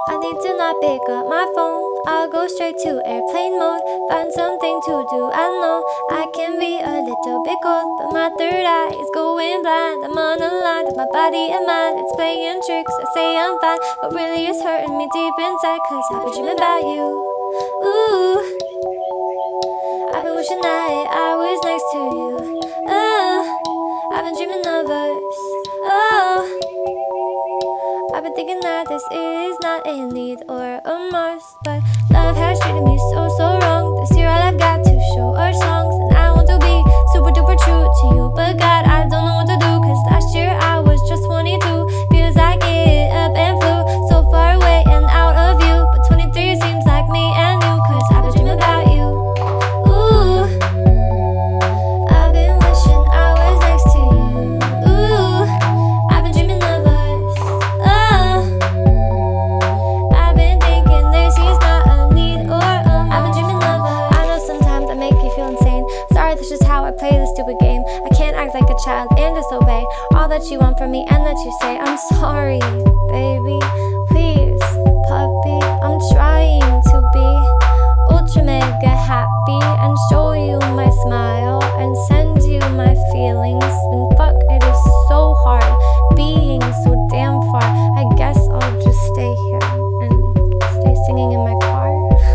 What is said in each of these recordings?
I need to not pick up my phone. I'll go straight to airplane mode. Find something to do. I know I can be a little bit cold, but my third eye is going blind. I'm on a line with my body and mind. It's playing tricks. I say I'm fine, but really it's hurting me deep inside. Cause I've been dreaming about you. Ooh, I've been wishing that I was next to you. Oh, I've been dreaming of us. Oh, I've been thinking that this is not a need or a must, but love has treated me so wrong. This year all I've got to show are songs, and I want to be super duper true to you, but God, I don't know what to do. Cause last year I was just 22. Feels like it up and flew so far away and out of you, but 23 seems like me and you. Cause I've been dreaming about you. Ooh, I've been wishing I was next to you. Ooh, I've been dreaming of us. Oh, I've been thinking this is not a need or a must. I've been dreaming of us. I know sometimes I make you feel insane. Sorry, that's just how I play this stupid game. I can't act like a child and disobey all that you want from me and that you say. I'm sorry, baby. Please, puppy. I'm trying to be ultra mega happy and show you my smile and send you my feelings. And fuck, it is so hard being so damn far. I guess I'll just stay here and stay singing in my car.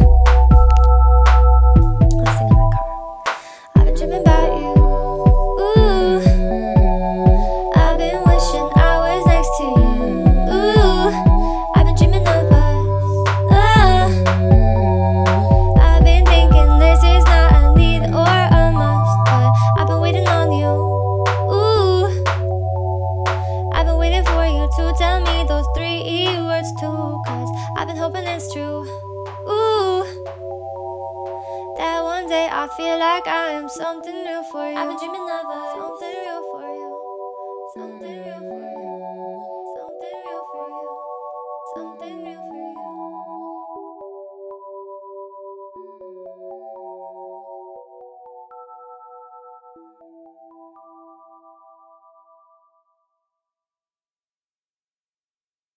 I'll sing in my car. I've been dreaming about you. Ooh, I've been wishing I was next to you. Ooh, I've been dreaming of us. Oh, I've been thinking this is not a need or a must, but I've been waiting on you. Ooh, I've been waiting for you to tell me those 3 words too. Cause I've been hoping it's true. Ooh, that one day I feel like I am something real for you. I've been dreaming of us. Something real for you. Something real for you.